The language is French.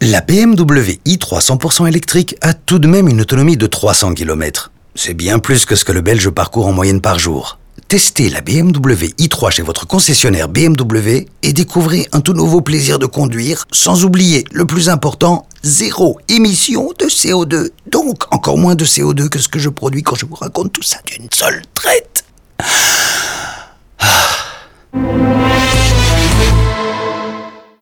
La BMW i3 100% électrique a tout de même une autonomie de 300 km. C'est bien plus que ce que le Belge parcourt en moyenne par jour. Testez la BMW i3 chez votre concessionnaire BMW et découvrez un tout nouveau plaisir de conduire, sans oublier, le plus important, zéro émission de CO2. Donc encore moins de CO2 que ce que je produis quand je vous raconte tout ça d'une seule traite.